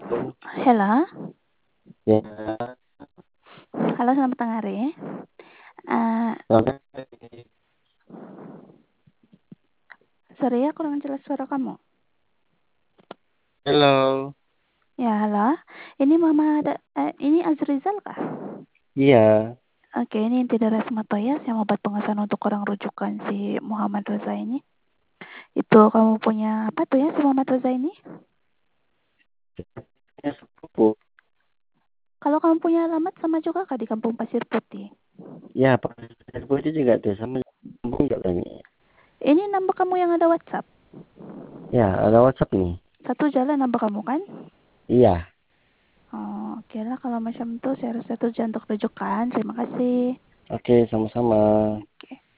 Halo, Halo, ya, halo selamat tengah hari. Eh, selamat pagi. sorry ya kurang jelas suara kamu. Halo, Ya halo, ini ini Azrizal kah? iya, Oke, ini Inti dari Sematoya, saya mau buat pengesahan untuk orang rujukan si Muhammad Reza ini. Itu kamu punya apa tuh ya si Muhammad Reza ini? ya, sepupu. Kalau kamu punya alamat sama juga kah di Kampung Pasir Putih? Ya, Pak Serbo itu juga tuh sama sambung nggak tadi? Ini nambah kamu yang ada WhatsApp. Ya, ada WhatsApp nih. Satu jalan nambah kamu kan? Iya, Oh, oke lah kalau macam itu saya rasa itu jangan untuk rujukan. Terima kasih. oke, sama-sama. Oke.